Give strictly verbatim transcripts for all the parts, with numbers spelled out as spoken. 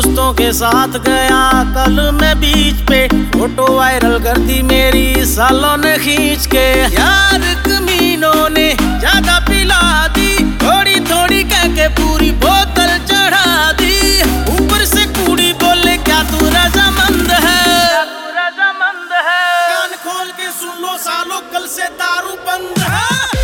दोस्तों के साथ गया कल मैं बीच पे, फोटो वायरल कर दी मेरी सालों ने खींच के। यार कमीनों ने ज्यादा पिला दी, थोड़ी थोड़ी कह के पूरी बोतल चढ़ा दी। ऊपर से कुड़ी बोले क्या तू रजामंद है, तू रजामंद है। कान खोल के सुन लो सालो कल से दारू बंद है।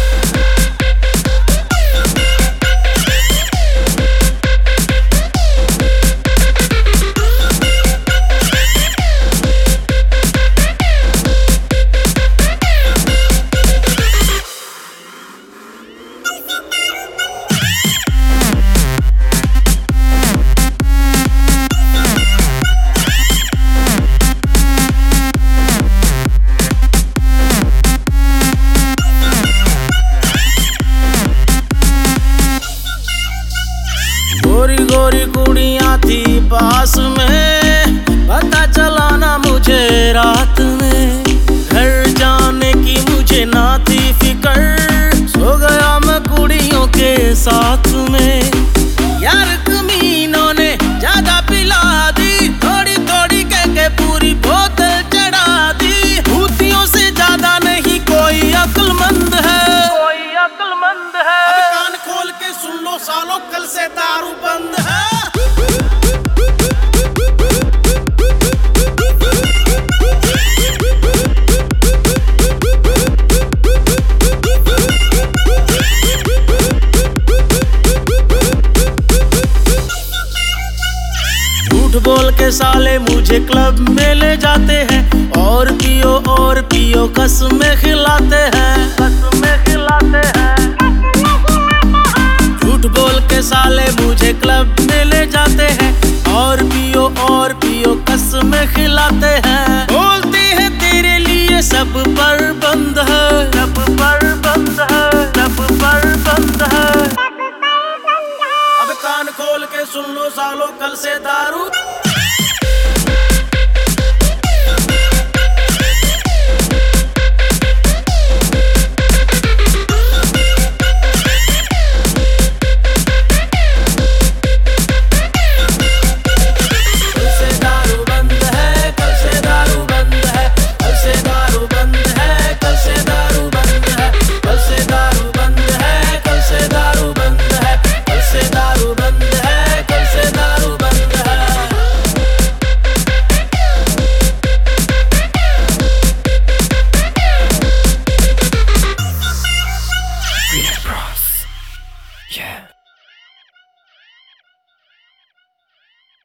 गोरी गोरी कुड़ियाँ थी पास में, पता चला ना मुझे रात में। घर जाने की मुझे ना थी फिकर, सो गया मैं कुड़ियों के साथ में। यार कमीनों ने ज्यादा पिला दी, थोड़ी थोड़ी कह के पूरी बोतल चढ़ा दी। भूतियों से ज्यादा नहीं कोई अक्लमंद है, कोई अक्लमंद है। अब कान खोल के सुन लो सालो कल से दारू बंद है। झूठ बोल के साले मुझे क्लब में ले जाते हैं, और पियो और पियो कसमें खिलाते हैं, कसमें खिलाते हैं। झूठ बोल के साले मुझे क्लब में ले जाते हैं, और पियो और पियो कसमें खिलाते हैं। बोलते हैं तेरे लिए सब पर बंद है, सब पर बंद है, सब पर बंद है। अब कान खोल के सुन लो सालो कल से दारू। Yeah.